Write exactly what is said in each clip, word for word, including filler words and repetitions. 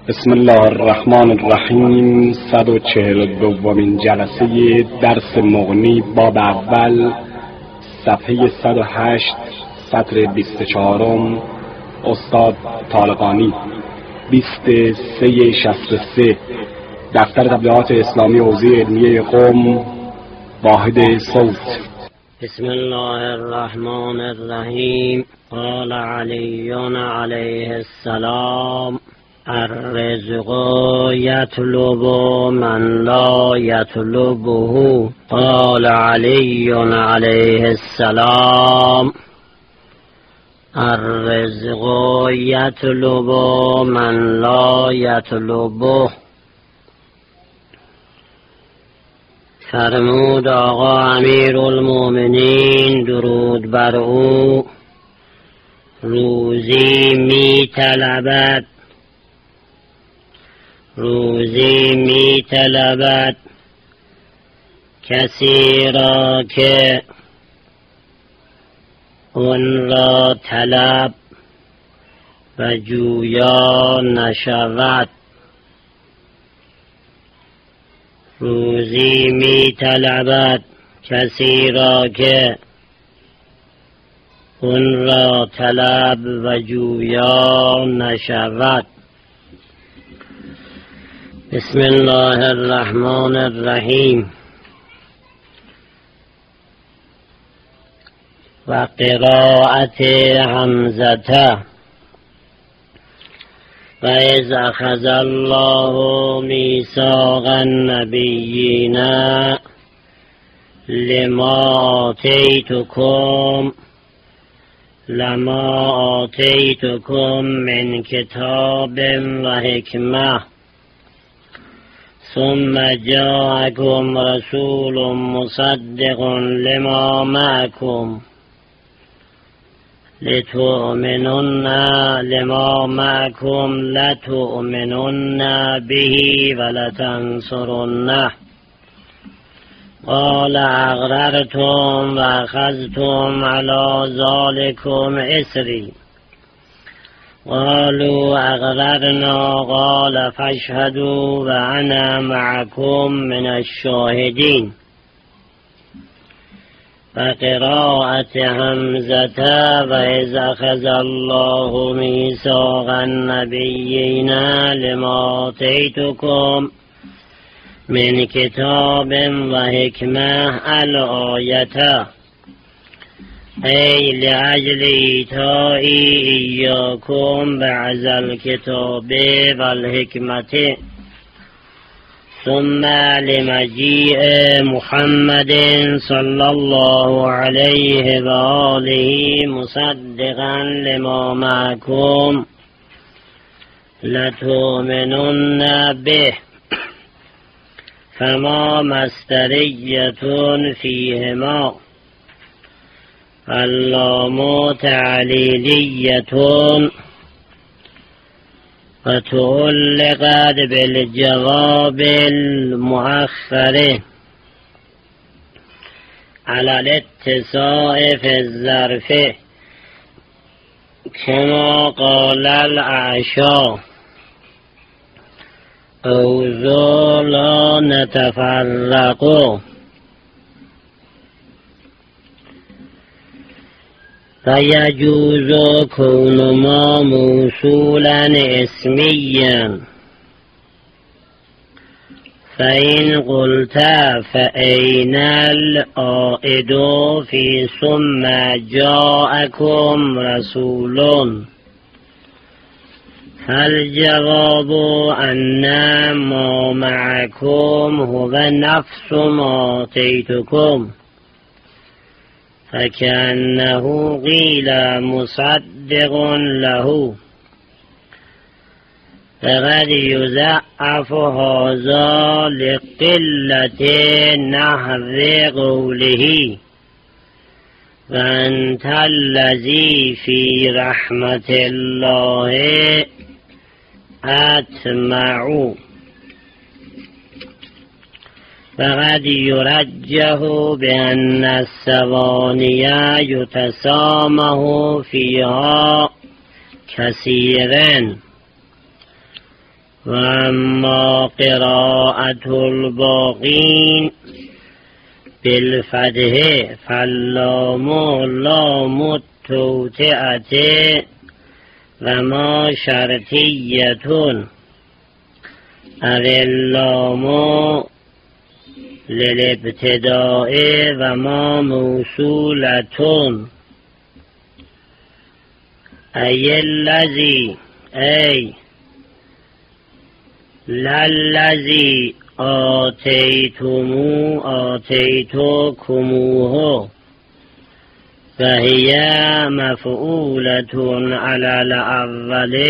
بسم الله الرحمن الرحیم. صد و چهل و دومین جلسه درس مغنی باب اول، صفحه صد و هشت، سطر بیست و چهارم، استاد طالقانی. بیست و سه شصت و سه، دفتر تبلیغات اسلامی حوزه علمیه قم، واحد صوت. بسم الله الرحمن الرحیم. قال علی علیه السلام: الرزق یطلب من لا یطلبه. قال علی علیه السلام: الرزق یطلب من لا یطلبه. فرمود آقا امیر المؤمنین درود بر او: روزی می طلبد روزی می طلبد کسی را که اون را طلب و جویا نشود. روزی می طلبد کسی را که اون را طلب و جویا نشود. بسم الله الرحمن الرحیم. و قراءت حمزه: و اذ اخذ الله میثاق النبیین لما آتیتکم لما آتیتکم من کتاب و حکمه ثم جاءكم رسول مصدق لما معكم لتؤمنن لما معكم لتؤمنن به ولتنصرنه. قال اقررتم واخذتم على ذلكم إصري. قالوا اقررنا. قال فاشهدوا وانا معكم من الشاهدين. فقراءة حمزة: وإذ أخذ الله ميثاق النبيين لما آتيتكم من كتاب وحكمة الآية، أي لأجل إيتائي إياكم بعض الكتاب والحكمة، ثم لمجيء محمد صلى الله عليه وآله مصدقا لما معكم لتؤمنن به. فما مصدرية فيهما، اللام تعليلية وتعلقت بالجواب المؤخر على الاتساع في الظرف، كما قال الأعشى: اوذو لا نتفرق. فيجوز كون ما موصولا اسميا، فإن قلت فأين العائد في ثم جاءكم رسول؟ فالجواب أن ما معكم هو نفس ما آتيتكم، فكأنه قيل مصدق له. فقد يضعف هذا لقلة نحو قوله: وأنت الذي في رحمة الله أطمع. فقد يرجح بأن الثواني يتسامح فيها كثيرا، و اما قراءت الباقین بالفتح فاللام لام التوطئة و ما شرطیتون اللام للابتداء و ما موصولتون ای الذی ای للذی آتیتمو آتیتکموه فهی مفعولتون علی الاول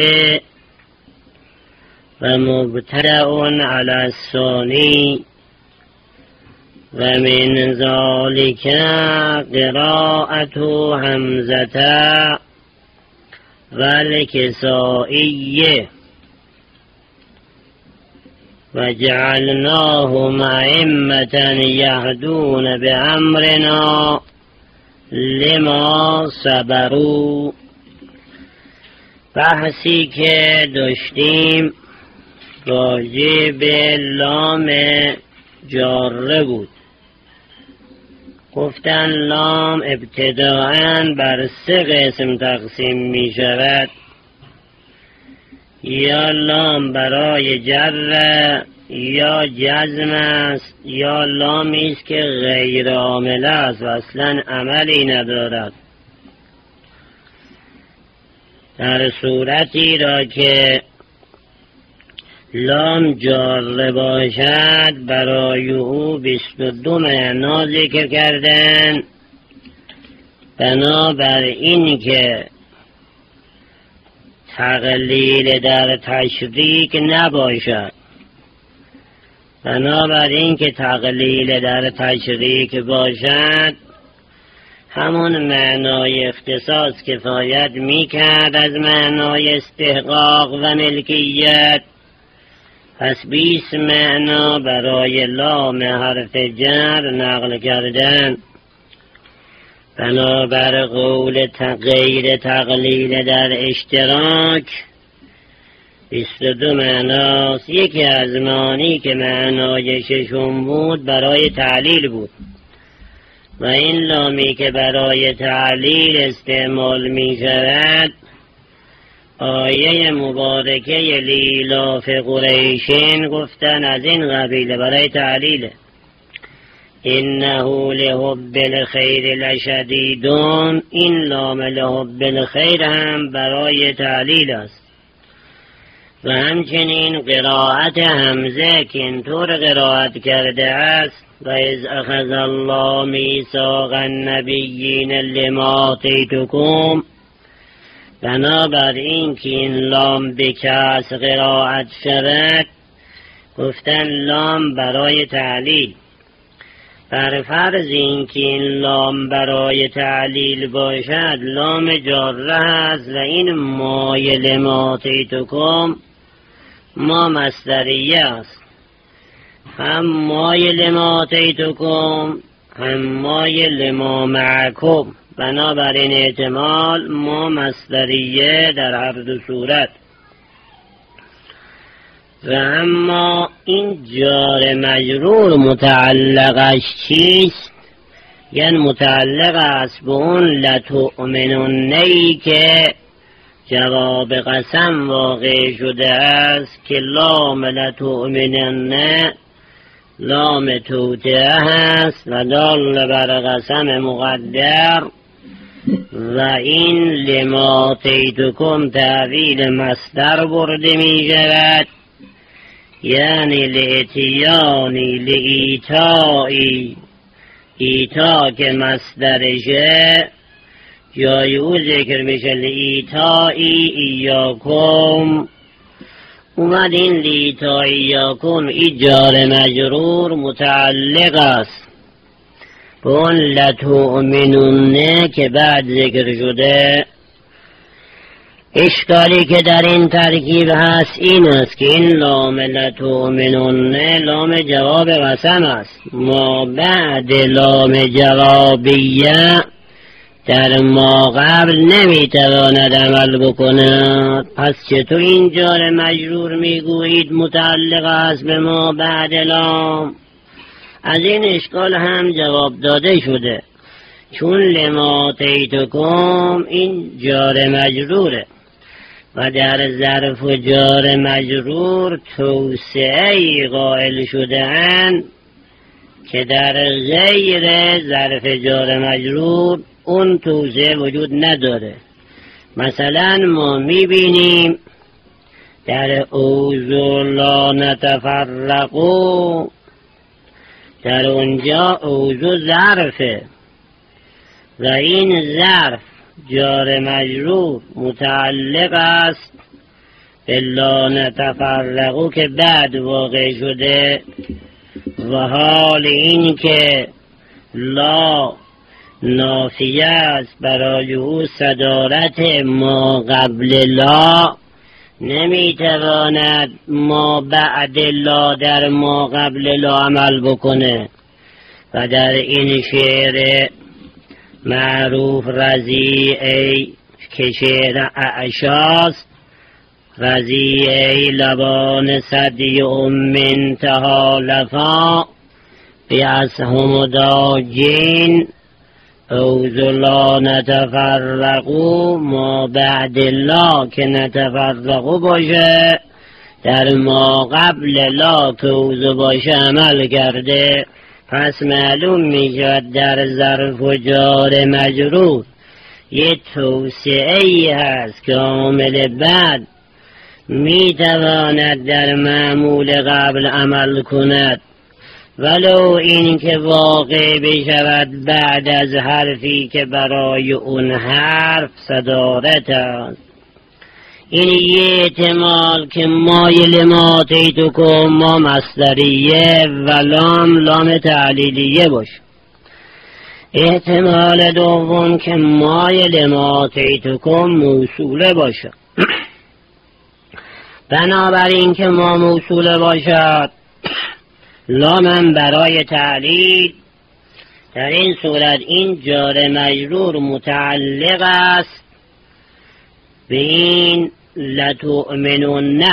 و مبتدأ علی الثانی و من ذلك قراءة حمزة والكسائي وجعلناهم أئمة يهدون بأمرنا لما صبروا. بحثی که داشتیم راجع به لام جاره بود. گفتن لام ابتداءً بر سه قسم تقسیم می شود. یا لام برای جر یا جزم است، یا لامی است که غیر عامل است و اصلا عملی ندارد. در صورتی را که لام جار باشد برای او بیست و دو معنا ذکر کردن، بنابر این که تقلیل در تشریک نباشد، بنابر این که تقلیل در تشریک باشد همون معنای اختصاص کفایت میکرد از معنای استحقاق و ملکیت. پس بیست معنا برای لام حرف جر نقل کردن. بنابر قول غیر تقلیل در اشتراک بیست و دو معناست. یکی از معانی که معنای ششم بود برای تعلیل بود و این لامی که برای تعلیل استعمال می شود آیه مبارکه لیلاف قریشین گفتن از این قبیله برای تعلیله. انه لحب الخیر لشدیدون، این لام لحب الخیر هم برای تعلیل است. و همچنین قرائت حمزه که اینطور قرائت کرده است و اذ اخذ الله میثاق النبیین لما آتیتکم، بنابر این که این لام به کسر قرائت شود گفتن لام برای تعلیل. بر فرض این که این لام برای تعلیل باشد لام جاره است و این مایل ما آتیتکم ما مصدریه است. هم مایل ما آتیتکم هم مایل ما معکم، بنابراین احتمال ما مصدریه در هر دو صورت. و اما این جار مجرور متعلقش چیست؟ یعنی متعلق است به اون لتؤمنونی که جواب قسم واقع شده است که لام لتؤمنن لام توطئه هست و دال بر قسم مقدر و این لما آتیتکم تعویل مصدر برده می شود، یعنی لاتیانی لایتایی، ایتا که مصدرشه جای او ذکر میشه لایتایی ایاکم. اومد این لایتایی ایاکم ای جار مجرور متعلق است به اون لتؤمنون که بعد ذکر شده. اشکالی که در این ترکیب هست این است که این لام لتؤمنون لام جواب قسم است، ما بعد لام جوابیه در ما قبل نمیتواند عمل بکند، پس چطور این جار مجرور میگویید متعلق است به ما بعد لام؟ از این اشکال هم جواب داده شده، چون لما آتیتکم این جار مجروره و در ظرف و جار مجرور توسعه قائل شده اند که در غیر ظرف جار مجرور اون توسعه وجود نداره. مثلا ما میبینیم در اوضو لا نتفرقو، در اونجا اوضو ظرفه و این ظرف جار مجرور متعلق است به لا نتفرقو که بعد واقع شده، و حال این که لا نافیه است برای او صدارت ما قبل لا، نمیتواند ما بعد لا در ما قبل لا عمل بکنه. و در این شعر معروف رضیعی که شعر اعشاست، رضیعی لبان صدی ام تهالفا بیاسهم داجین اوضو لا نتفرقو، ما بعد لا که نتفرقو باشه در ما قبل لا که اوضو باشه عمل کرده. پس معلوم میشود در ظرف و جار مجرور یه توسعه ای هست که عامل بعد میتواند در معمول قبل عمل کند، ولو این که واقع بشود بعد از حرفی که برای اون حرف صدارت است. این یه احتمال که مایل ما آتیتکم ما مصدریه و لام لام تعلیلیه باشه. احتمال دوم که مایل ما آتیتکم موصوله باشه. بنابراین که ما موصوله باشد لامم برای تعلیل، در این صورت این جار مجرور متعلق است به این لتؤمنون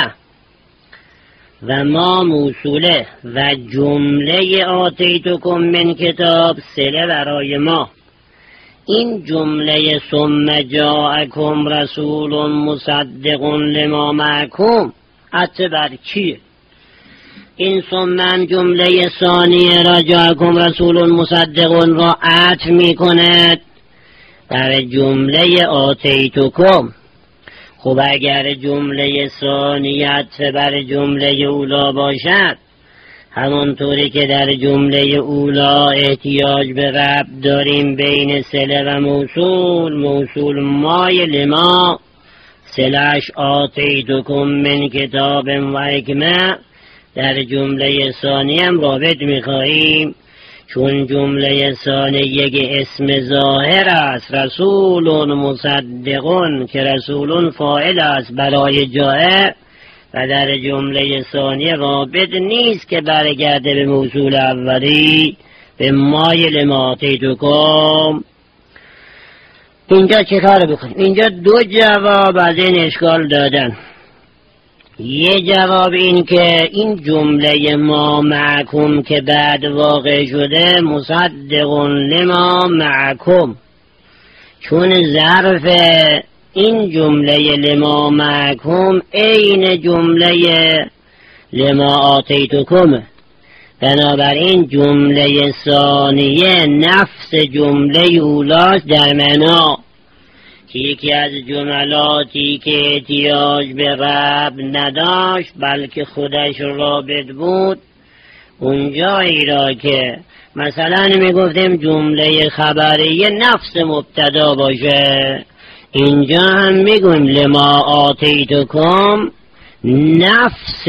و ما موصوله و جمله آتیتکم من کتاب صله برای ما. این جمله ثم جاءکم رسول مصدق لما معکم عطف بر چیه؟ این ثم جمله ثانیه را جاءکم رسول مصدق را عطف می کند در جمله آتیتکم. خب اگر جمله ثانیه عطف بر جمله اولا باشد، همانطوری که در جمله اولا احتیاج به ربط داریم بین صله و موصول، موصول مایل ما صله‌اش آتیتکم من کتاب و حکمه، در جمله ثانیه هم رابط می‌خواهیم، چون جمله ثانیه اسم ظاهر است رسول مصدقون که رسول فاعل است برای جاء، و در جمله ثانیه رابط نیست که برگرده به موصول اولی به مایل ما آتیتکم. اینجا چه کار بکنیم؟ اینجا دو جواب از این اشکال دادن. یه جواب این که این جمله ما معکم که بعد واقع شده مصدق لما معکم، چون ظرف این جمله لما معکم عین جمله لما آتیتکم، بنابراین جمله ثانیه نفس جمله اولاست در معنا که یکی از جملاتی که احتیاج به ربط نداشت بلکه خودش رابط بود، اونجایی را که مثلا میگفتیم جمله خبریه نفس مبتدا باشه، اینجا هم میگویم لما آتیتکم نفس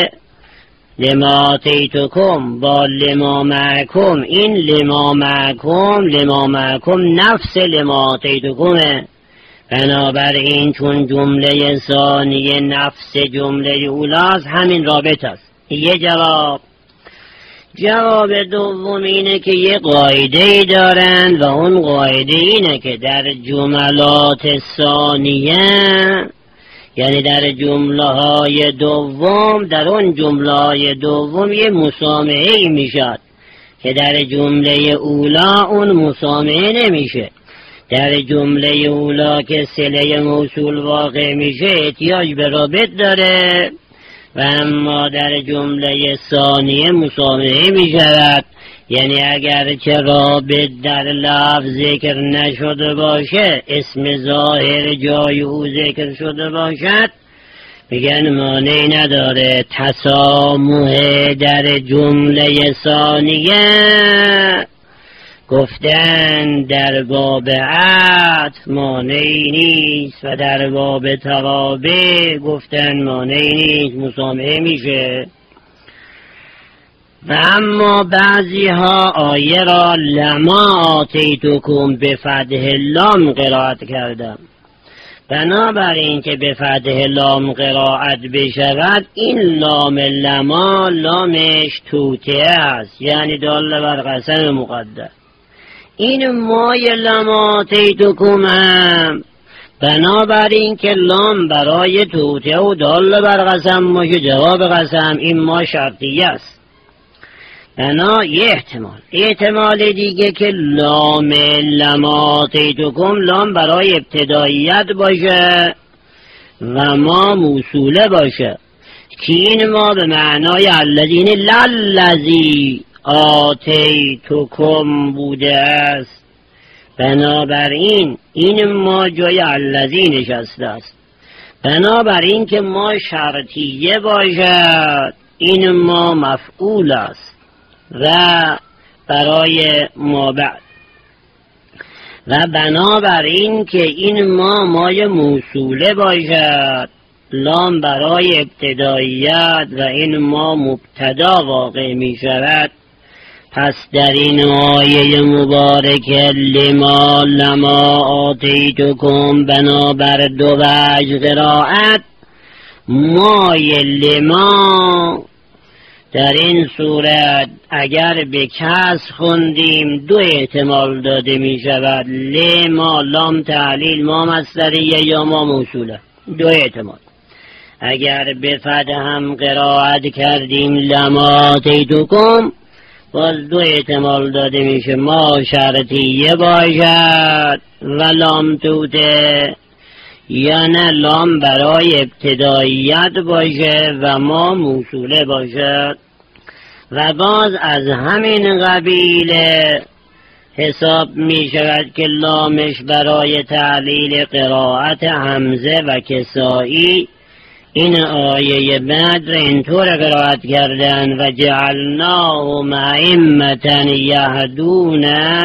لما آتیتکم با لما معکم، این لما معکم لما معکم نفس لما آتیتکمه. بنابراین چون جمله ثانیه نفس جمله اولاست همین رابط است. یه جواب. جواب دوم اینه که یه قاعده ای دارن و اون قاعده اینه که در جملات ثانیه، یعنی در جمله های دوم، در اون جمله های دوم یه مسامحه ای میشد که در جمله اولا اون مسامحه نمیشه. در جمله اولا که صله موصول واقع میشه احتیاج به رابط داره و اما در جمله ثانیه مسامحه می شود. یعنی اگر چه رابط در لفظ ذکر نشده باشه، اسم ظاهر جای او ذکر شده باشد، میگن مانعی نداره. تسامح در جمله ثانیه گفتن در باب عطف مانعی نیست و در باب توابع گفتن مانعی نیست، مسامحه میشه. و اما بعضی ها آیه را لما آتیتکم به فتح لام قرائت کردم. بنابراین که به فتح لام قرائت بشود، این لام لما لامش توطئه است، یعنی دال بر قسم مقدر. این مای لما آتیتکم هم بنابراین که لام برای توطئه و دال بر قسم باشه، جواب قسم، این ما شرطیه است. بنا یه احتمال احتمال دیگه که لام لما آتیتکم لام برای ابتداییت باشه و ما موصوله باشه، که این ما به معنای الذین للذی آتیتکم بوده است. بنابراین این ما جای الذی نشسته است. بنابراین که ما شرطیه باشد، این ما مفعول است و برای ما بعد. و بنابراین که این ما مای موصوله باشد، لام برای ابتداییت و این ما مبتدا واقع می شود. پس در این آیه مبارکه لما لما آتیتکم بنابر دو وجه قرائت، مای لما در این صورت اگر به کسر خوندیم دو احتمال داده می شود، لما لام تعلیل ما مصدریه یا ما موصوله، دو احتمال. اگر به فتح هم قرائت کردیم لما آتیتکم، باز دو احتمال داده میشه، ما شرطیه باشد و لام توته، یا نه لام برای ابتداییت باشه و ما موصوله باشد. و باز از همین قبیل حساب می شود که لامش برای تعلیل قرائت حمزه و کسائی. این آیه بعد را اینطور قرائت کردن و جعلناهم ائمة یهدون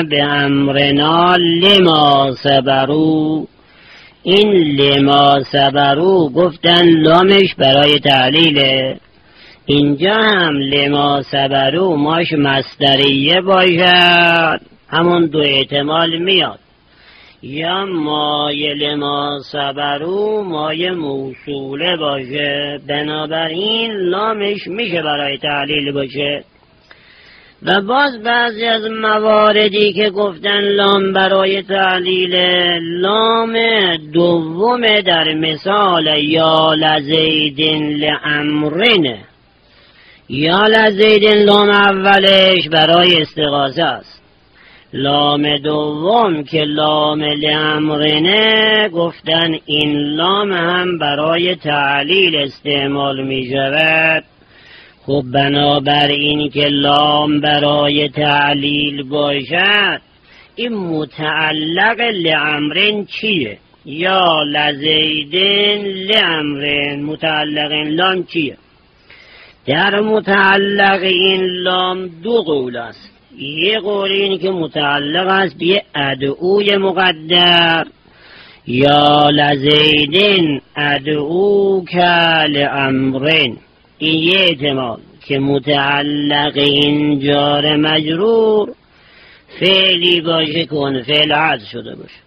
بامرنا لما صبروا. این لما صبروا گفتن لامش برای تعلیله. اینجا هم لما صبروا ماش مصدریه باشد، همون دو احتمال میاد، یا مای لما صبروا مای موصوله باشه، بنابراین لامش میشه برای تعلیل باشه. و باز بعضی از مواردی که گفتن لام برای تعلیل، لام دوم در مثال یا لزیدن لامرنه، یا لزیدن لام اولش برای استغاثه است، لام دوم که لام لامرنه گفتن این لام هم برای تعلیل استعمال می شود. خب بنابراین که لام برای تعلیل باشد، این متعلق لامرن چیه؟ یا لزیدن لامرن متعلق این لام چیه؟ در متعلق این لام دو قول است. یه قول این که متعلق است به ادعوی مقدر، یا لزیدن ادعو کل امرین. این یه احتمال که متعلق این جار مجرور فعلی باشه کن فعل عطف شده باشه.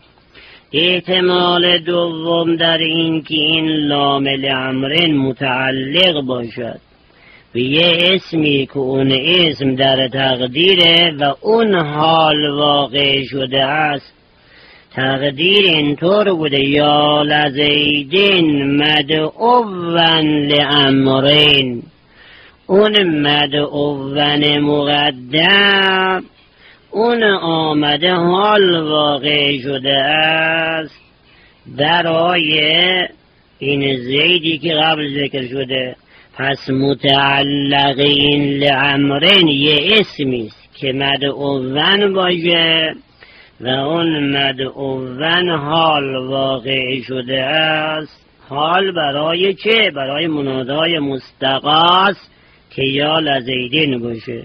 احتمال دوم در این که این لام لامرین متعلق باشد به یه اسمی که اون اسم در تقدیره و اون حال واقع شده است. تقدیر اینطور بوده: یا لزیدین مدعوون لامرین. اون مدعوون مقدم اون آمده حال واقع شده است برای این زیدی که قبل ذکر شده. پس متعلقین لامرین یه اسمیست که مدعوون باشه و اون مدعوون حال واقع شده است. حال برای چه؟ برای منادای مستقاست که یا لزیدین باشه.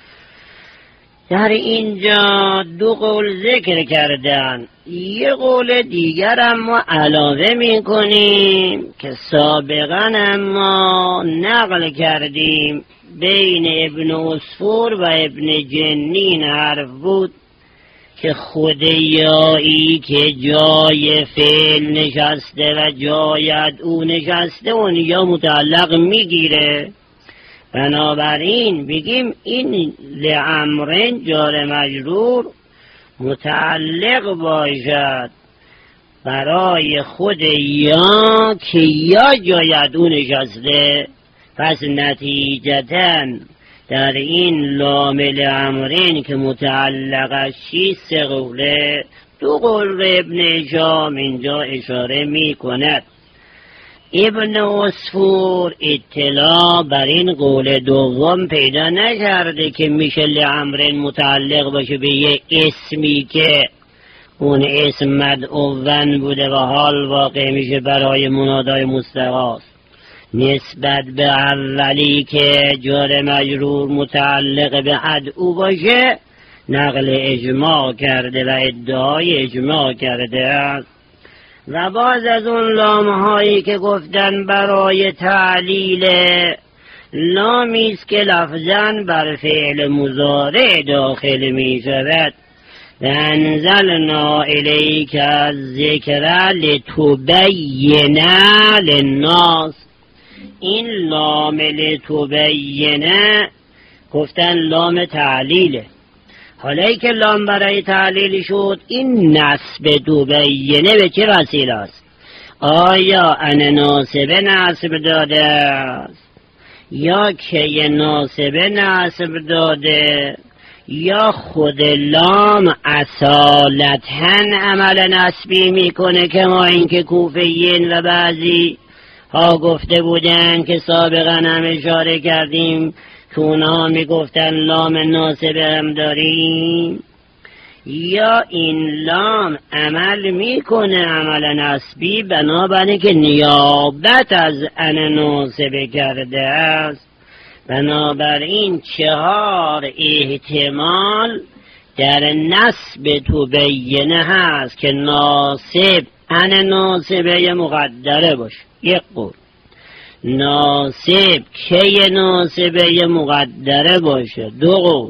در اینجا دو قول ذکر کردن، یه قول دیگر اما علاوه می کنیم که سابقا اما نقل کردیم بین ابن عصفور و ابن جنین حرف بود که خود یایی که جای فعل نشسته و جای او نشسته اون یا متعلق میگیره. بنابراین بگیم این لامرین جار مجرور متعلق باشد برای خود یا که یا جای او نشسته. پس نتیجتاً در این لام لامرین که متعلقش چیست سه قوله، دو قول ابن هشام اینجا اشاره می کند. ابن عصفور اطلاع بر این قول دوم پیدا نکرده که میشه لامرین متعلق باشه به یه اسمی که اون اسم مدعوون بوده و حال واقع میشه برای منادای مستقاست. نسبت به اولی که جار مجرور متعلق به ادعو باشه نقل اجماع کرده و ادعای اجماع کرده است. و باز از اون لامهایی که گفتن برای تعلیل لامیست که لفظاً بر فعل مضارع داخل می شود. و انزلنا الیک الذکر لتبین للناس. این لام لتبینه گفتن لام تعلیله. حالا ای که لام برای تعلیل شد این نصب تبینه به چه وسیله است؟ آیا ان ناصبه نصب داده است یا که ناصبه نصب داده یا خود لام اصالتاً عمل نصبی میکنه که ما این که کوفیین و بعضی ها گفته بودن که سابقا هم اشاره کردیم که اونها میگفتن لام ناصبه هم داریم، یا این لام عمل میکنه عمل نصبی بنابراین که نیابت از ان ناصبه کرده است. بنابراین چهار احتمال در نصب تبینه هست که ناصب ان ناصبه مقدره باشه. یک قول ناصب که ناصبه مقدره باشه. دو قول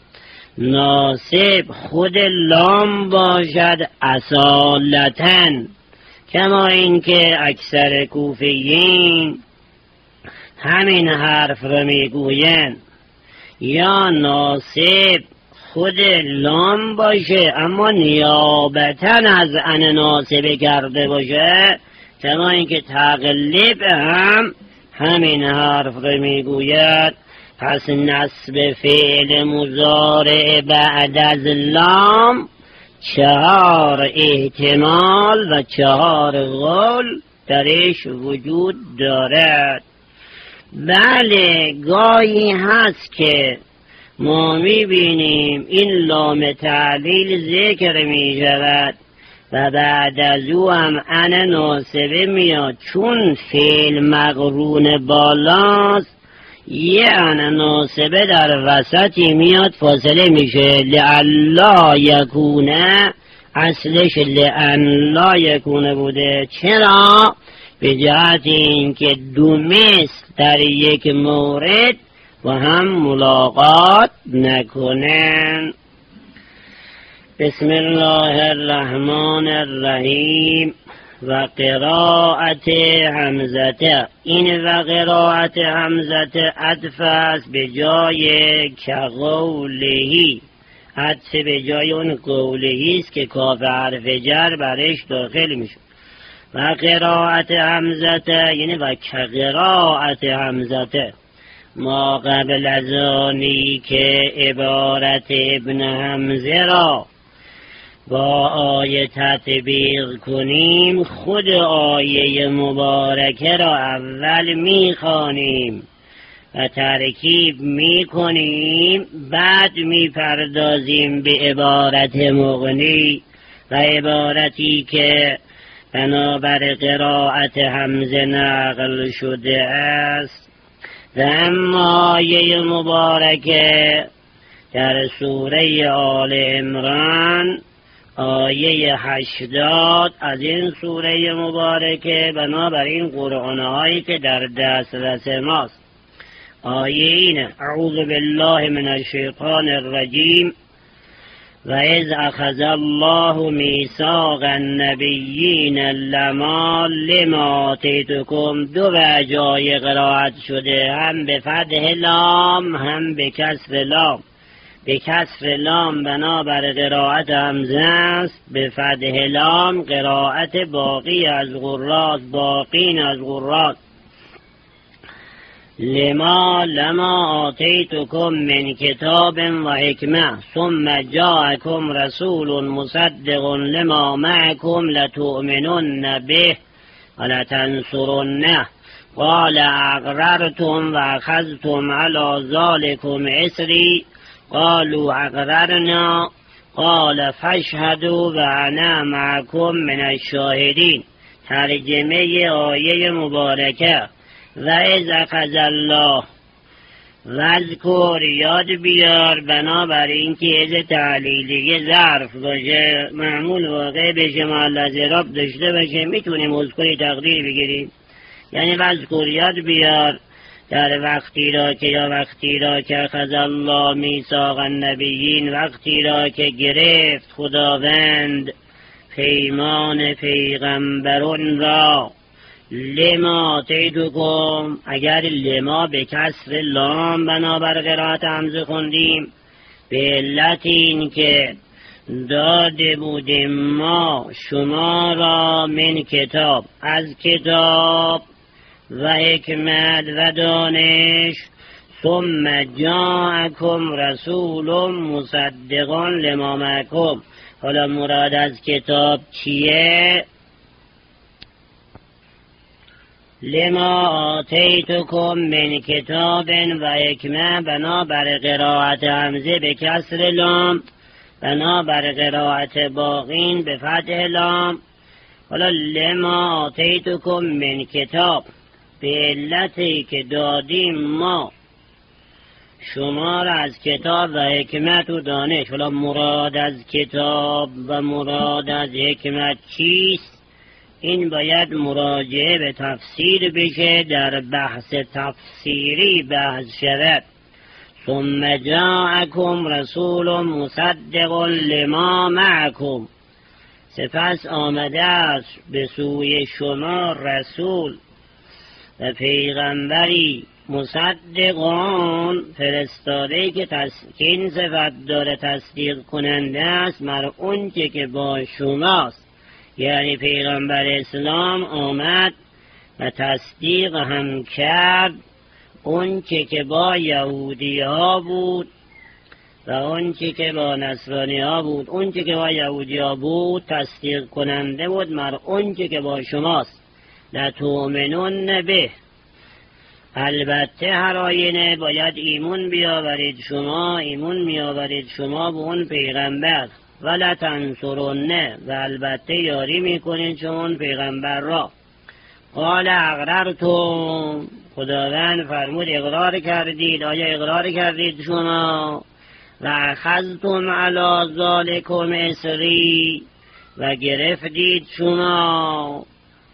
ناصب خود لام باشد اصالتاً کما اینکه اکثر کوفیین همین حرف رو میگوین، یا ناصب خود لام باشه اما نیابتاً از ان ناصبه کرده باشه کما اینکه تقلب هم همین حرف رو میگوید. پس نصب فعل مضارع بعد از لام چهار احتمال و چهار قول درش وجود دارد. بله گاهی هست که ما میبینیم این لام تعلیل ذکر میشود و بعد از او هم ان ناصبه میاد، چون فعل مقرون بالاست یه ان ناصبه در وسطی میاد فاصله میشه. لعلا یکونه اصلش لعلا یکونه بوده. چرا؟ به جهت این که دو مثل در یک مورد و هم ملاقات نکنن. بسم الله الرحمن الرحیم. و قراءت حمزه. این و قراءت حمزه عطف است به جای که قولهی، عطف به جای اون قولهی است که کاف حرف جر برش داخل میشه. و قراءت حمزه یعنی و که قراءت حمزه، ما قبل از آنی که عبارت ابن حمزه را با آیه تطبیق کنیم، خود آیه مبارکه را اول میخوانیم و ترکیب میکنیم، بعد میپردازیم به عبارت مغنی و عبارتی که بنابر قراءت حمزه نقل شده است. و اما آیه مبارکه در سوره آل عمران آیه هشتاد از این سوره مبارکه بنابر این قرآن هایی که در دسترس ماست. آیه اینه: اعوذ بالله من الشیطان الرجیم و اذ اخذ الله میثاق النبیین لما لما آتیتکم. دو وجای قرائت شده، هم به فتح لام هم به کسر لام. به کسر لام بنابر قرائت حمزه است، به فتح لام قرائت باقی از قراء، باقین از قراء. لما لما آتیتکم من کتاب و حکمه ثم جاءکم رسول مصدق لما معکم لتؤمنن به و لتنصرنه قال اقررتم و اخذتم علی ذلکم اصری قالوا اقررنا قال فاشهدوا و انا معکم من الشاهدین. ترجمه آیه مبارکه: و اذ اخذ الله، وذکر یاد بیار بنابر این که از تعلیلیه ظرف باشه، معمول واقع بشه، محل از اعراب داشته باشه، میتونیم اذکری تقدیر بگیریم. یعنی وذکر یاد بیار در وقتی را که یا وقتی را که اخذ الله میثاق النبیین، وقتی را که گرفت خداوند پیمان پیغمبران را. لما آتیتکم، اگر لما به کسر لام بنابر قرائت حمزه خوندیم، به علت این که داده بودیم ما شما را من کتاب، از کتاب و حکمت و دانش. ثم جاءکم رسول مصدق لما معکم. حالا مراد از کتاب چیه؟ لما آتیتکم من کتاب و حکمه بنابر قرائت حمزه به کسر لام، بنابر قرائت باقین به فتح لام. حالا لما آتیتکم من کتاب، به علتی که دادیم ما شما را از کتاب و حکمت و دانش. حالا مراد از کتاب و مراد از حکمت چیست؟ این باید مراجعه به تفسیر بشه، در بحث تفسیری بحث شود. ثم جاءکم رسول مصدق لما معکم، سپس آمده است به سوی شما رسول و پیغمبری مصدقان، فرستاده که تسکین صفت داره، تصدیق کننده است مر اون چه که با شماست. یعنی پیغمبر اسلام آمد و تصدیق هم کرد اون چه که با یهودی ها بود و اون چه که با نصرانی ها بود. اون چه که با یهودی ها بود تصدیق کننده بود مر اون چه که با شماست. لتؤمنن به، البته هر آینه باید ایمون بیاورید شما، ایمون میآورید شما به اون پیغمبر. ولا تنصرنه، و البته یاری میکنید شما اون پیغمبر را. قال اقررتم، خداوند فرمود اقرار کردید. آیا اقرار کردید شما؟ و اخذتم علی ذلکم اصری، و گرفتید شما.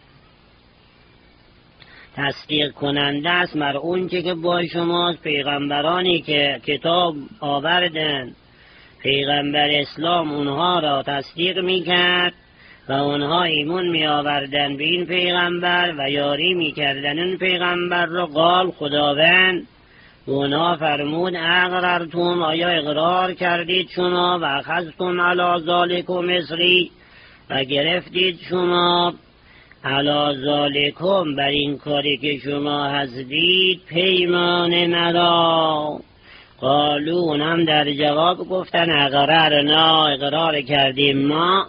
تصدیق کننده است مر اون چه که با شماست، پیغمبرانی که کتاب آوردن. پیغمبر اسلام اونها را تصدیق میکرد و اونها ایمون می آوردن به این پیغمبر و یاری می کردن این پیغمبر رو. قال خداوند اونها فرمود اقررتم، آیا اقرار کردید شما و اخذتم علی ذالکم مصری و گرفتید شما علی ذالکم بر این کاری که شما هستید پیمان مرا. قالو اونم در جواب گفتن اقررنا، اقرار کردیم ما.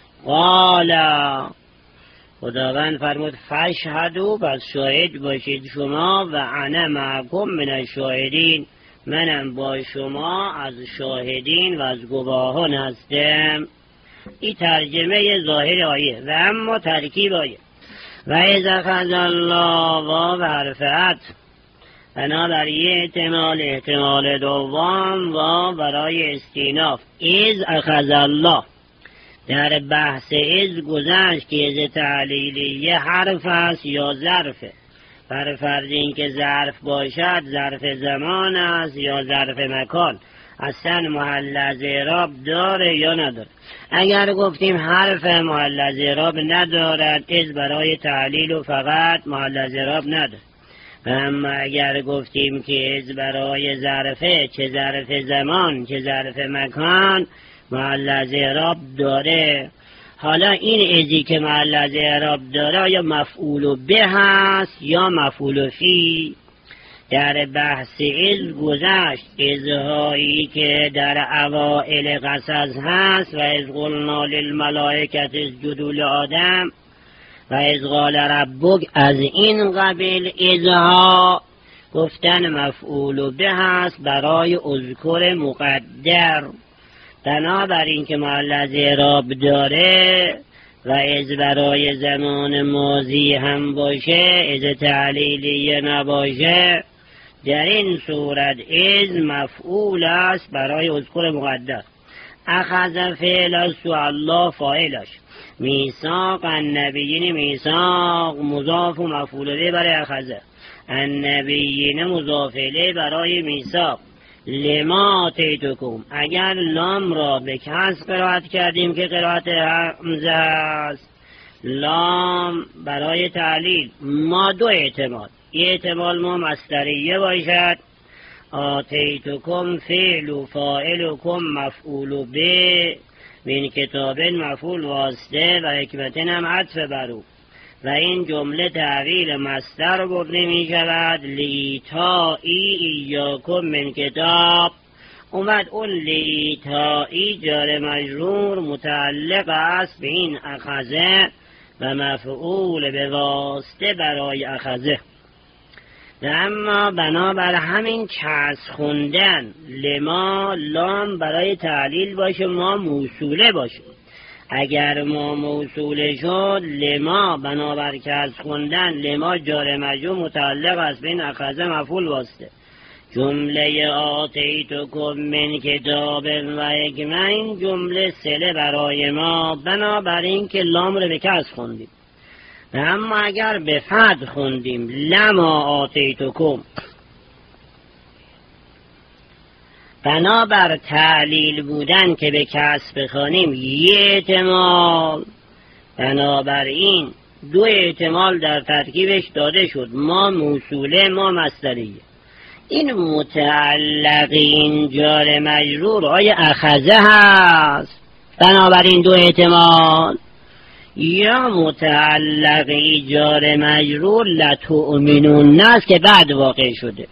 قالا خداوند فرمود فاشهدوا، پس شاهد باشید شما و انا معکم من الشاهدین، منم با شما از شاهدین و از گواهان هستم. این ترجمه ظاهر آیه. و اما ترکیب آیه و اذا اخذ الله و برفعت، بنابراین احتمال احتمال دوم و برای استیناف. از اخذ الله در بحث از گذشت که از تعلیلیه حرف است یا ظرفه، بر فرض این که ظرف باشد ظرف زمان است یا ظرف مکان، اصلا محل از اعراب داره یا نداره. اگر گفتیم حرف محل از اعراب ندارد، از برای تعلیل و فقط محل از اعراب نداره. و اما اگر گفتیم که از برای ظرفه، چه ظرف زمان چه ظرف مکان، محل از اعراب داره. حالا این ازی که محل از اعراب داره یا مفعول به هست یا مفعول فی. در بحث از گذشت ازهایی که در اوائل قصص هست و از قلنا للملائکة اسجدوا لآدم و از قال ربک، از این قبیل ازها گفتن مفعول به هست برای اذکر مقدر. بنابراین که محل از اعراب داره و از برای زمان ماضی هم باشه، از تعلیلیه نباشه، در این صورت از مفعول است برای اذکر مقدر. اخذ فعل است و الله فاعلش. میثاق النبیین، میثاق مضاف و مفعول به برای اخذ، النبیین مضاف الیه برای میثاق. لما آتیتکم، اگر لام را به کسر قرائت کردیم که قرائت حمزه است، لام برای تعلیل. ما دو احتمال، یه احتمال ما مصدریه باشد، آتیتکم فعل و فاعلکم مفعول به، من کتاب مفعول واسطه و حکمتن هم عطف برو، و این جمله تعویل مصدر گفته می شود لیتایی ایاکم من کتاب. اومد اون لیتایی جار مجرور متعلق است به این اخذه و مفعول به واسطه برای اخذه. اما بنابر همین چسب خوندن لما لام برای تعلیل باشه، ما موصوله باشه. اگر ما موصوله شد لما بنابر چسب خوندن لما جار مجرور متعلق است به این اخذه مفعول واسطه. جمله آتیتکم من کتاب و حکمه، این جمله صله برای ما بنابراین که لام رو به کسر خوندیم. اما اگر به فتح خوندیم لما آتیتکم، بنابر تعلیل بودن که به کسر بخوانیم یه احتمال، بنابراین دو احتمال در ترکیبش داده شد، ما موصوله ما مصدریه. این متعلقین جار مجرور آیا اخذه هست بنابراین دو احتمال، یا متعلقی جار مجرور لتؤمنون است که بعد واقع شده.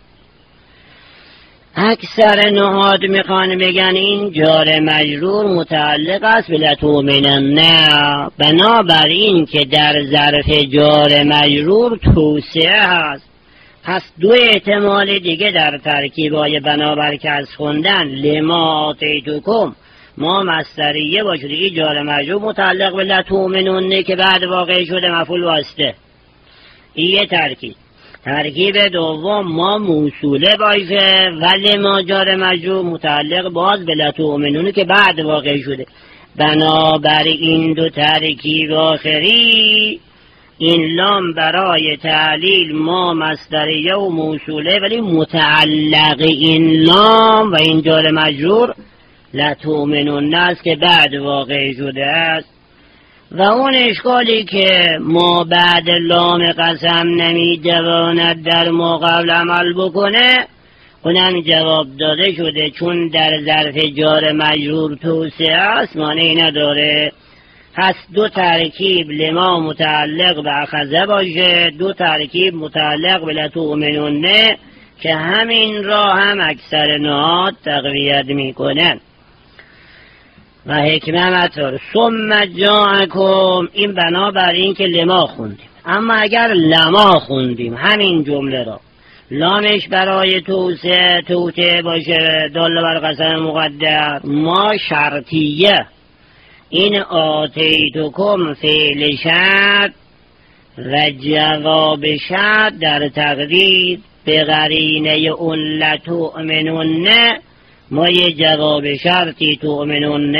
اکثر نهاد میخوان بگن این جار مجرور متعلق است به لتؤمنن، نه، بنابراین که در ظرف جار مجرور توسعه هست. پس دو احتمال دیگه در ترکیبای بنابر که از خوندن لما آتیتکم ما مصدریه باشه، این جار مجرور متعلق به لتؤمنون که بعد واقع شده مفعول واسطه. این یه ترکیب. ترکیب دوم ما موصوله باشه ولی ما جار مجرور متعلق باز به لتؤمنون که بعد واقع شده. بنابراین این دو ترکیب آخری، این لام برای تعلیل ما مصدریه و موصوله ولی متعلق این لام و این جار مجرور لتؤمنون است که بعد واقع شده است. و اون اشکالی که ما بعد لام قسم نمیتواند در ما قبل عمل بکنه اونم جواب داده شده، چون در ظرف جار مجرور توسعه است مانعی نداره. پس دو ترکیب لما متعلق به اخذه باشه، دو ترکیب متعلق به لتؤمنون که همین را هم اکثر نهاد تقویت میکنن. و حکمت ثم جاءکم، این بنابر این که لما خوندیم. اما اگر لما خوندیم همین جمله را لامش برای توسعه توته باشه دال بر قسم مقدر، ما شرطیه، این آتیتکم فعل شرط و جواب شرط در تقدیر به قرینه اون لتؤمنون، ما یه جواب شرطی تؤمنون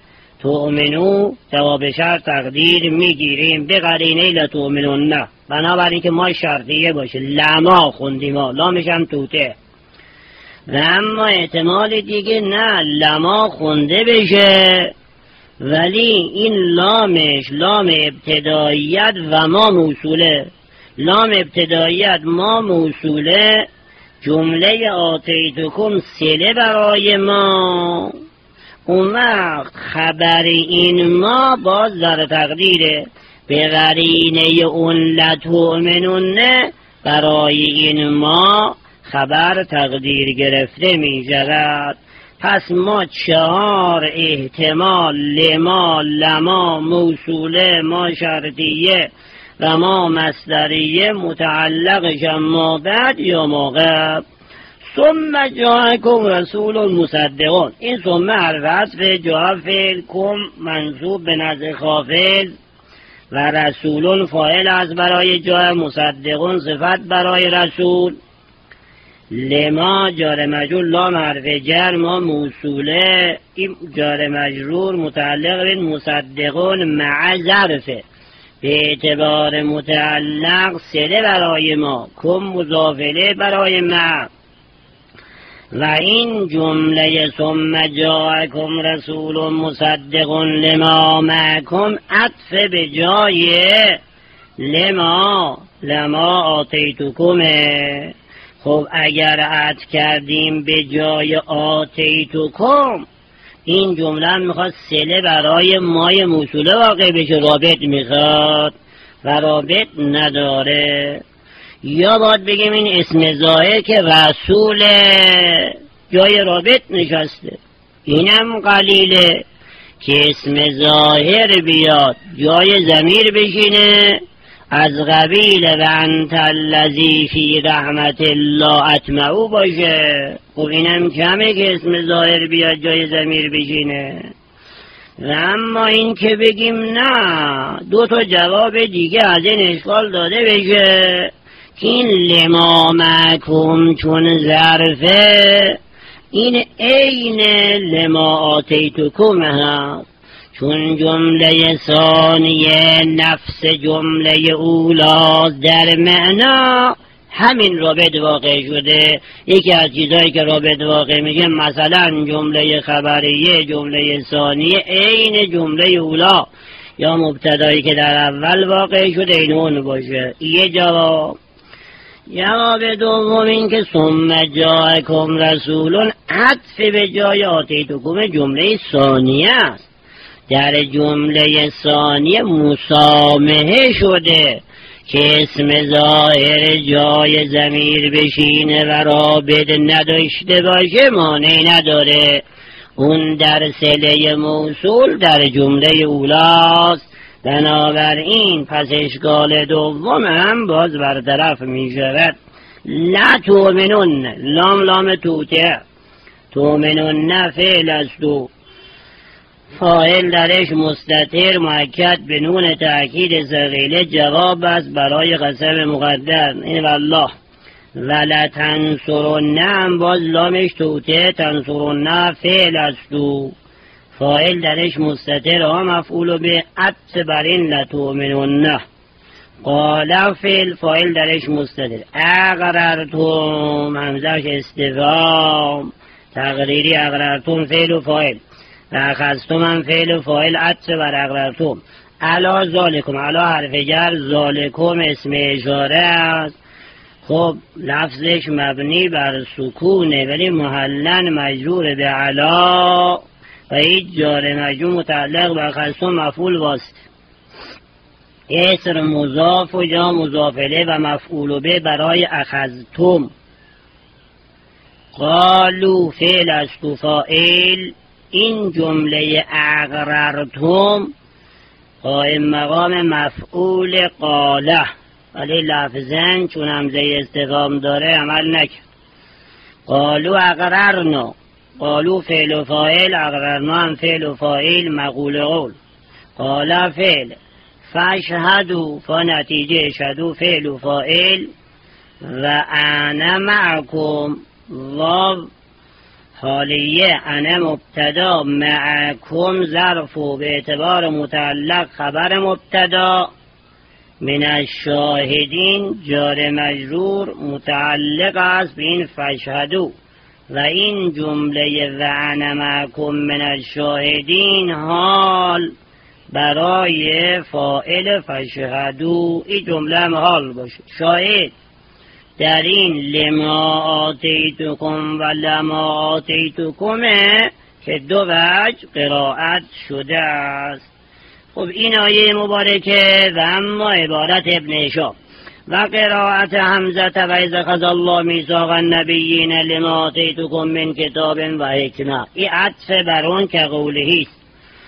تؤمنو جواب شرط تقدیر میگیریم به قرینه لتؤمنون، بنابراین که ما شرطیه باشه. لما خوندیم ها، لامش هم توته. و اما احتمال دیگه نه لما خونده بشه ولی این لامش لام ابتداییت و ما موصوله، لام ابتداییت ما موصوله، جمله آتیتکم سله برای ما، اون وقت خبر این ما باز در تقدیره به قرینه اون لتؤمنون، برای این ما خبر تقدیر گرفته می شود. پس ما چهار احتمال لما لما موصوله ما شرطیه و ما مصدریه متعلقش ما بعد یا ما قبل. ثم جاءکم رسول مصدقون، این ثم حرف عطف جاء فعل کم منصوب به نزد خافض و رسولون فاعل از برای جاء، مصدقون صفت برای رسول، لما جار مجرور لام حرف جر ما موصوله، این جار مجرور متعلق به مصدقون مع ظرفه به اعتبار متعلق سله برای ما، کم مضافله برای ما. و این جمله ثم جاءکم رسول مصدق لما معکم عطف به جای لما لما آتیتکمه. خب اگر عطف کردیم به جای آتیتکم، این جمله میخواد سله برای مای موصوله واقع بشه، رابط میخواد و رابط نداره. یا باید بگیم این اسم ظاهر که رسول جای رابط نشسته، اینم قلیله که اسم ظاهر بیاد جای ضمیر بشینه از قبیل و انت الذی فی رحمت الله اطمعو باشه. خب اینم کمه که اسم ظاهر بیاد جای ضمیر بشینه. و اما این که بگیم نه، دو تا جواب دیگه از این اشکال داده بشه که این لما معکم چون ظرفه این عین لما آتیتکم هست، چون جمله ثانیه نفس جمله اولا در معنا همین رابط واقع شده. یکی از چیزهایی که رابط واقع میگه مثلا جمله خبریه جمله ثانیه عین جمله اولا یا مبتدایی که در اول واقع شده این اون باشه. یه جواب. جواب دوم این که ثم جاءکم رسولون عطف به جای آتیتکم جمله ثانیه است. در جمله ثانیه مسامحه شده که اسم ظاهر جای ضمیر بشینه و رابط نداشته باشه مانعی نداره. اون در صله موصول در جمله اولاست. بنابراین پس اشکال دوم هم باز برطرف می شود. لا تؤمنون لام لام توته، تؤمنون فعل است و فاعل درش مستتر مؤکد به نون تأکید ثقیله جواب است برای قسم مقدر این والله. ولا تنصرن هم باز لامش توته، تنصرن فعل است و فاعل درش مستتر ها مفعول به عطف بر این لتؤمنن. قال فعل فاعل درش مستتر. اقررتم همزش استفهام تقریری، اقررتم فعل و فاعل و اخذتم هم فعل و فاعل عطف بر اقررتم. علا ذالکم، علا حرف جر، ذالکم اسم اشاره است. خب لفظش مبنی بر سکونه ولی محلن مجرور به علا و هیچ جار مجرور متعلق به خصم مفعول واسط. اسر مضاف و یا مضاف الیه و مفعول به برای اخذتم. قالو فعل است و فاعل. این جمله اقررتم قائم مقام مفعول قاله ولی لفظاً چون همزه استفهام داره عمل نکرد. قالو اقررنا، قالو فعل و فاعل، اقررنا هم فعل و فاعل مقول قول. قال فعل، فاشهدو فنتیجه شدو فعل و فاعل و انا معکم واو حالیه، انا مبتدا، معکم ظرف و به اعتبار متعلق خبر مبتدا، من الشاهدین جار مجرور متعلق است به این فاشهدو و این جمله و انا معکم من الشاهدین حال برای فاعل فاشهدو. این جمله هم حال باشه. شاهد در این لما آتیتکم و لما آتیتکمه که دو وجه قرائت شده است. خب این آیه مبارکه و اما عبارت ابن هشام و قرائت حمزه و اذ اخذ الله میثاق النبیین لما آتیتکم من کتاب و حکمه. این عطف بر اون که قولهی است.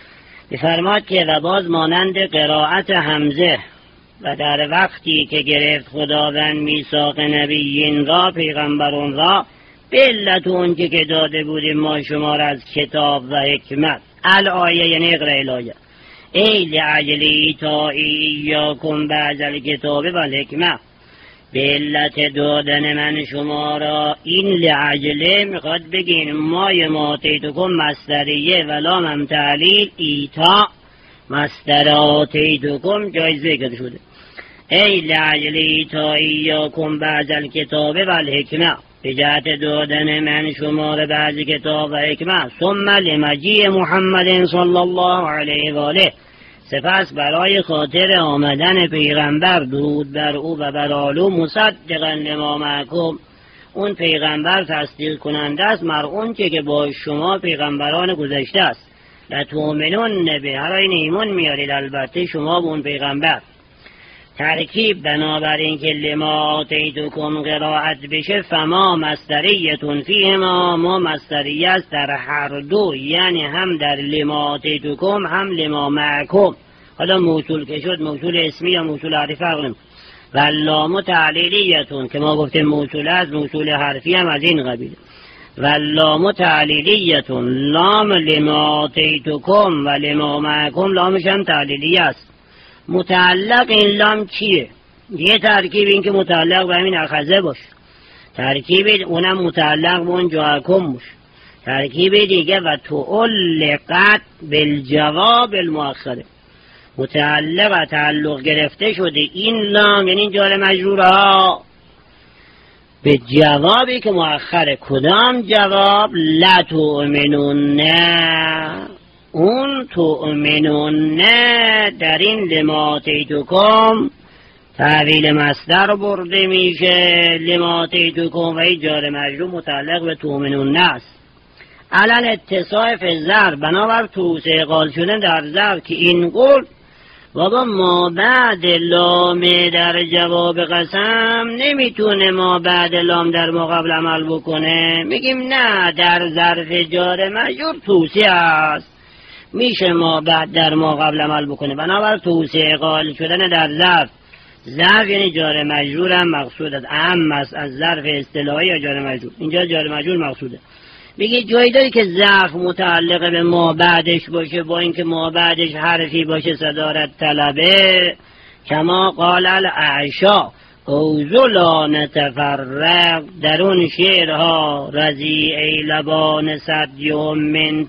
بفرماد که و باز مانند قرائت حمزه و در وقتی که گرفت خداوند میثاق نبیین را، پیغمبران را، به علت اون که داده بودیم ما شما را از کتاب و حکمت. الآیه یعنی اقرأ الآیه. ای لعجل ایتائی ایاکم بعض الکتاب و الحکمه، به علت دادن من شما را. این لعجله میخواد بگین مای ماتیتکم مصدریه ولام هم تعلیل، ایتا مصدر آتیتکم جای ذکر شده. ای لعجل ایتائی ایاکم بعض الکتاب و الحکمه، به جهت دادن من شما را بعض کتاب و حکمه. ثم لمجیء محمد صلی الله علیه و آله، سپس برای خاطر آمدن پیغمبر درود بر او و بر آلو، مصدقا لما معکم، اون پیغمبر تصدیق کننده است مر اون که با شما پیغمبران گذشته است. و تؤمنون به، هر این ایمان میارید البته شما به اون پیغمبر. ترکیب بنابراین که لما آتیتکم قرائت بشه، فما مصدریتون فیهما، ما مصدریه است در هر دو، یعنی هم در لما آتیتکم هم لما معکم. حالا موصول که شد موصول اسمی یا موصول حرفی فرق نمیکنه. و لام تعلیلیتون که ما گفتیم موصول است، موصول حرفی هم از این قبیله. و لام تعلیلیتون، لام لما آتیتکم و لما معکم لامش هم تعلیلیه است. متعلق این لام چیه؟ یه ترکیب این که متعلق به همین اخذه باشه، ترکیب اونم متعلق به اون جاکم باشه، ترکیب دیگه و تعلقت بالجواب المؤخره، متعلق و تعلق گرفته شده این لام یعنی جار مجرورها به جوابی که مؤخره. کدام جواب؟ لا تؤمنون، نه اون تؤمنون در این لما آتیتکم تحویل مصدر برده میشه. لما آتیتکم و این جار مجرور متعلق به تؤمنون است. علل اتصاف ظرف، بنابر توسعه قال شدن در ظرف که این قول بابا ما بعد لام در جواب قسم نمیتونه ما بعد لام در مقابل عمل بکنه. میگیم نه، در ظرف جار مجرور توسعه است، میشه ما بعد در ما قبل عمل بکنه. بنابر توسعه قائل شدن در ظرف. ظرف یعنی جار مجرور هم مقصود است، اهم است از ظرف اصطلاحی یا جار مجرور. اینجا جار مجرور مقصوده. بگی جایی داری که ظرف متعلق به ما بعدش باشه با اینکه ما بعدش حرفی باشه صدارت طلبه، کما قال الاعشا اوزو لا نتفرق، در اون شعرها رضی ای لبان صدیوم من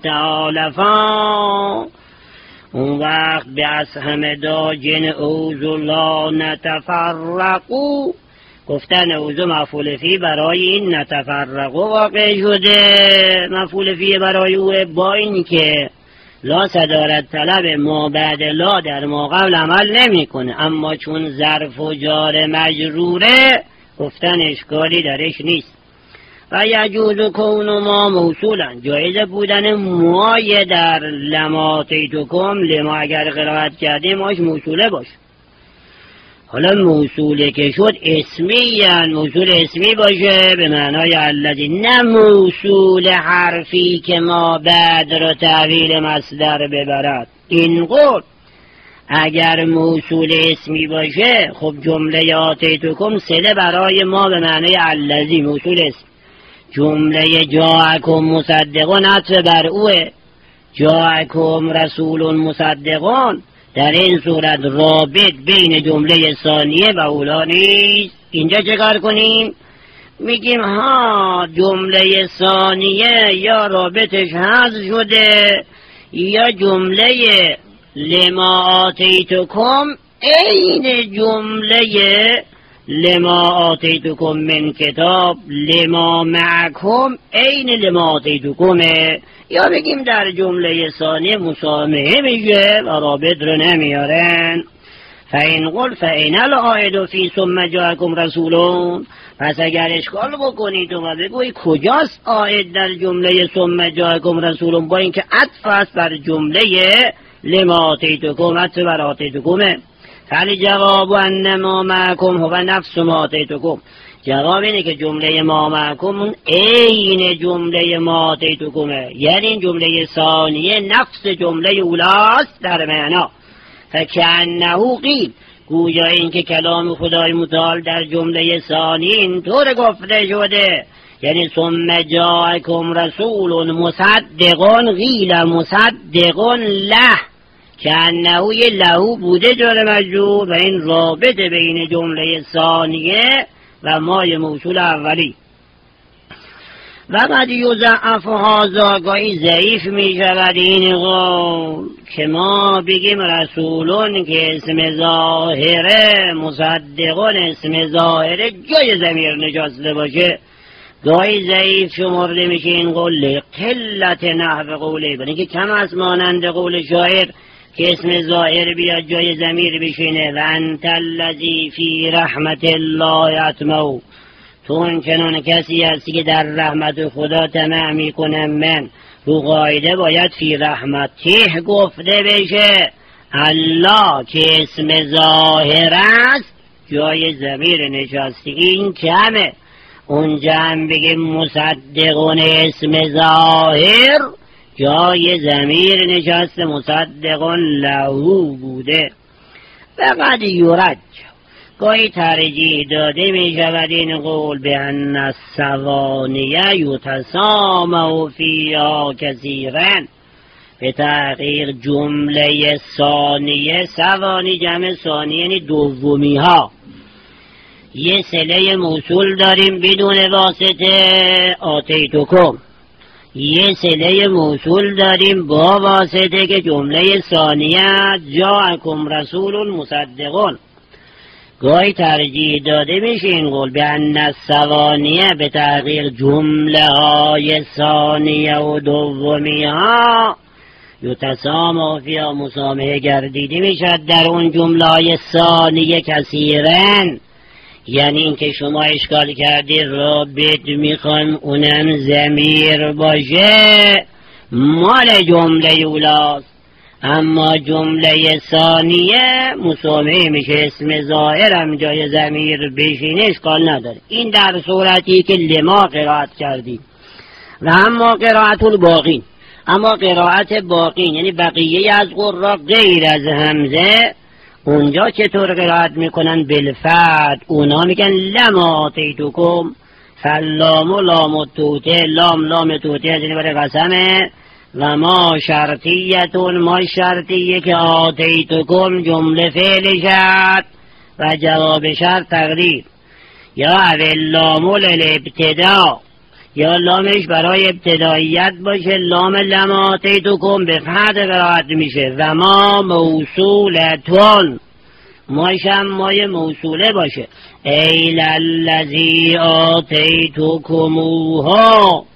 تعالفا، اون وقت به از همه داجن اوزو لا نتفرقو، گفتن اوزو مفعول فی برای این نتفرقو واقع شده، مفعول فی برای او با این که لا صدارت طلب ما بعد لا در ما قبل عمل نمیکنه، اما چون ظرف و جار مجروره گفتن اشکالی درش نیست. و یجوز کون ما موصولا، جایز بودن مای در لما تیتکم، لما اگر قرائت کردیم ماش موصوله باشه. حالا موصوله که شد اسمی، یعنی موصول اسمی باشه به معنای الذی، نه موصول حرفی که ما بعد را تحویل مصدر ببرد. این قول اگر موصول اسمی باشه خب جمله آتیتکم صله برای ما به معنای الذی، موصول اسم. جمله جاءکم مصدقون عطف بر اوه، جاءکم رسول مصدقون، در این صورت رابط بین جمله ثانیه و اولا نیست. اینجا چه کار کنیم؟ میگیم ها جمله ثانیه یا رابطش حذف شده یا جمله لما آتیتکم این جمله لما آتیتکم من کتاب، لما معکم این لما آتیتکمه، یا بگیم در جمله ثانیه مسامحه میشه و رابط رو نمیارن. فین قل فین العائد فی ثم جاءکم رسولون، پس اگر اشکال بکنید و بگویید کجاست عائد در جمله ثم جاءکم رسولون، با اینکه عطف است بر جمله لما آتیتکم، عطف بر آتیتکمه. فعلی جواب انما معکم هو نفس ما آتیتکم، جواب اینه که جمله ما معکم این جمله ما آتیتکمه، یعنی این جمله ثانیه نفس جمله اولاست در معنا. فکأنه قیل، گویا این که کلام خدای متعال در جمله ثانی اینطور گفته شده، یعنی ثم جاءکم رسول مصدقون قیل مصدقون له، کأنه یه لهو بوده جار مجرور و این رابط بین جمله ثانیه و مای موصول اولی. و قد یضعف هذا، گاهی ضعیف می شود این قول که ما بگیم رسولون که اسم ظاهره، مصدقون اسم ظاهره جای ضمیر نشسته باشه، گاهی ضعیف شمرده میشه این قول قلت نحو قوله، برای که کم از مانند قول شاعر که اسم ظاهر بیاد جای ضمیر بشینه. و انت الذی فی رحمت الله اطمع، تو اون چنان کسی هستی که در رحمت خدا طمع میکنم من، رو قاعده باید فی رحمته گفته بشه. الله که اسم ظاهر است جای ضمیر نشستی، این کمه. اونجا هم بگیم مصدقون اسم ظاهر جای ضمیر نشسته، مصدقون لهو بوده. فقط یورج، گاهی ترجیح داده می شود این قول به ان الثوانیه یتسامع فیها کثیرا، به تحقیق جمله ثانیه، ثوانی جمع ثانیه یعنی دومی ها، یه صله موصول داریم بدون واسطه آتیتکم، یه صله موصول داریم با واسطه که جمله ثانیه جاءکم رسول مصدقون. گاهی ترجیح داده میشه این قول به ان الثوانیه، به تحقیق جمله های ثانیه و دومی ها یتسامع فیها، مسامحه گردیده میشد در اون جمله های ثانیه کثیرن، یعنی این که شما اشکال کردی رابط میخوایم اونم ضمیر باشه مال جمله اولاست، اما جمله ثانیه مسامحه میشه، اسم ظاهرم جای ضمیر بشینه اشکال نداره. این در صورتی که لما قرائت کردیم. و اما قرائت الباقین، اما قرائت باقین یعنی بقیه از قراء غیر از حمزه، اونجا چطور قرائت میکنن؟ بالفتح، اونا میگن لما آتیتکم، فلام و لام و توته، لام لام توته از این برای قسمه، و ما شرطیتون، ما شرطیه که آتیتکم جمله فعل شد و جواب شرط تقدیر، یا اول لام الابتدا، یا لامش برای ابتداییت باشه، لام لما آتیتکم به فتح قرائت میشه. و ما موصولتون، ماش هم مای موصوله باشه، ایل الذی آتیتکموها،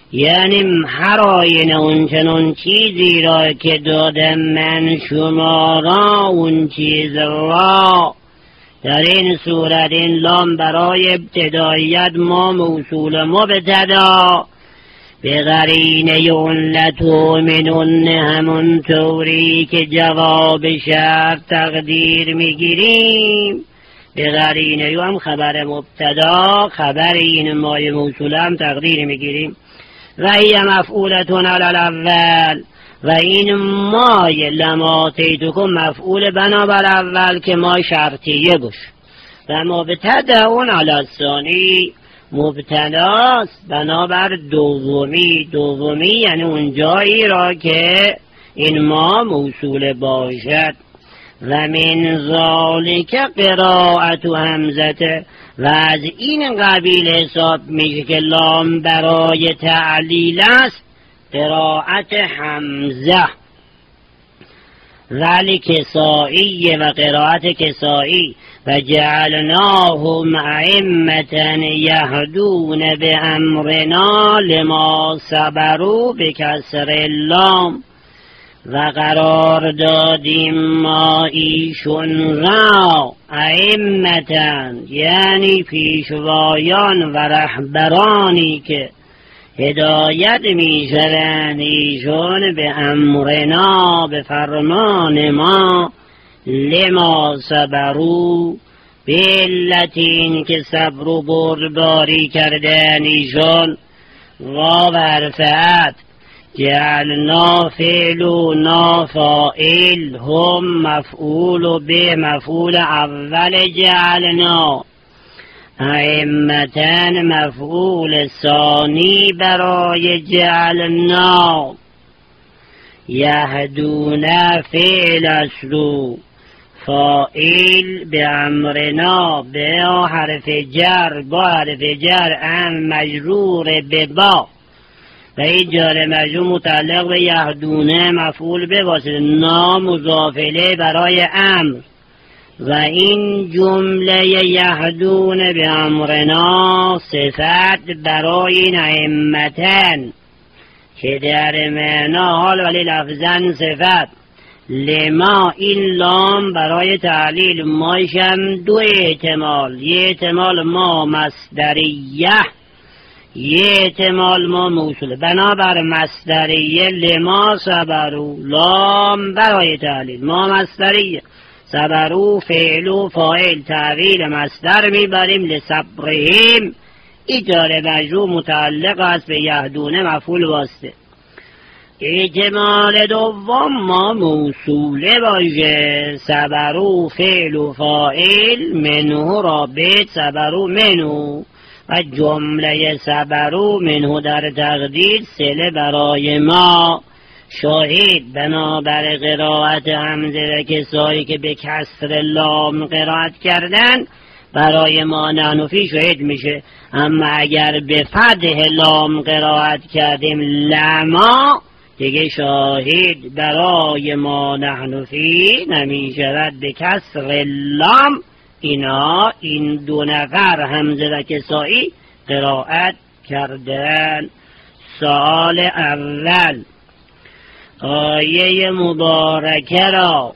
یعنی هر آینه اون چنون چیزی را که دادم من شما را اون چیز را. در این صورت این لام برای ابتداییت ما موصول مبتدا به قرینه اون لتؤمنن همون طوری که جواب شرط تقدیر میگیریم. به قرینه هم خبر مبتدا خبر این مای موصول هم تقدیر میگیریم. و هی مفعولتون علی الاول و این مای لماتیتکم مفعول بنابر اول که ما شرطیه باش و مبتداون علی الثانی مبتداست بنابر دومی. دومی یعنی اون جایی را که این ما موصول باشد. و من ذالک قرائت همزه و از این قبیل حساب میشه که لام برای تعلیل است قرائت حمزه ولی کسائی و قرائت کسائی و جعلناهم ائمة یهدون بامرنا لما صبروا بکسر اللام و قرار دادیم ما ایشون را ائمة یعنی پیشوایان و رهبرانی که هدایت می شوند ایشون به امرنا به فرمان ما لما صبروا به علتین که صبر و بردباری کردن ایشون و برفعت جعلنا فعل و نافائل هم مفعول و به مفعول اول جعلنا ائمتن مفعول ثانی برای جعلنا یهدون فعل اصلو فائل به امرنا به حرف جر با حرف جر ام مجرور به با و این جار مجرور متعلق به یهدونه مفعول به واسطه نا مضافله برای امر و این جمله یهدون به امرنا صفت برای این ائمتن که در معنا حال ولی لفظن صفت. لما این لام برای تعلیل مایشم دو احتمال، یه احتمال ما مصدریه یه احتمال ما موصوله. بنابر مصدریه لما صبرو لام برای تعلیل ما مصدریه صبرو فعل و فاعل تعویل مصدر میبریم لصبرهم ایجار مجرور متعلق است به یهدونه مفعول واسطه. احتمال دوم ما موصوله باشه صبرو فعل و فاعل منه رابط صبرو منه و جمله صبرو منه در تقدیر صله برای ما. شاهد بنابر قرائت حمزه و کسایی که به کسر لام قرائت کردن برای ما نحنفی شاهد میشه. اما اگر به فتح لام قرائت کردیم لما دیگه شاهد برای ما نحنفی نمیشود به کسر لام. اینا این دو نفر حمزه و کسایی قرائت کردن. سال اول آیه مبارکه را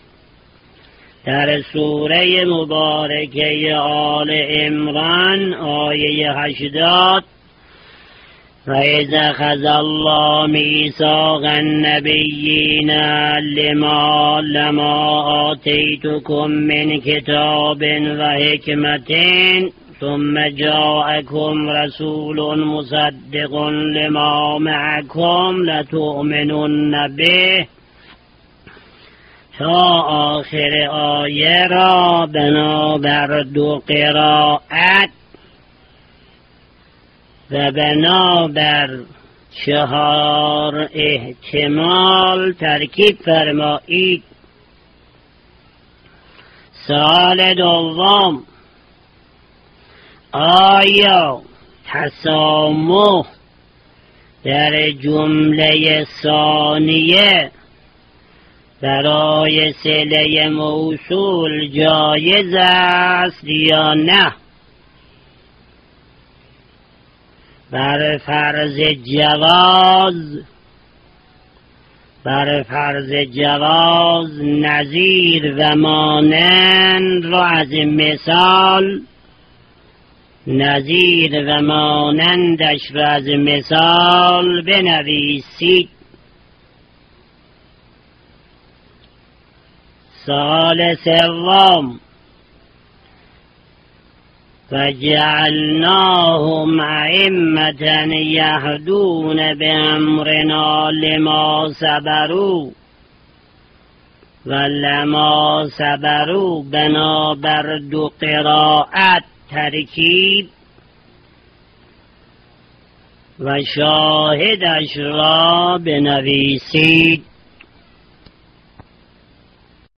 در سوره مبارکه آل عمران آیه هشتاد و اذ اخذ الله میثاق النبیین لما لما آتیتکم من کتاب و حکمت ثم جاءكم رسول مصدق لما معكم لتؤمنن به تا آخر آیه را بنابر دو قرائت و بنابر چهار احتمال ترکیب فرمایید. سال دوم آیا تسامح در جمله ثانیه برای صله موصول جایز است یا نه؟ بر فرض جواز بر فرض جواز نظیر و مانند را از مثال نظیر و مانندش را از مثال بنویسید. سوال سوم فجعلناهم ائمة یهدون بامرنا لما صبروا و لما صبروا بنابر دو قرائت ترکیب و شاهدش را بنویسید.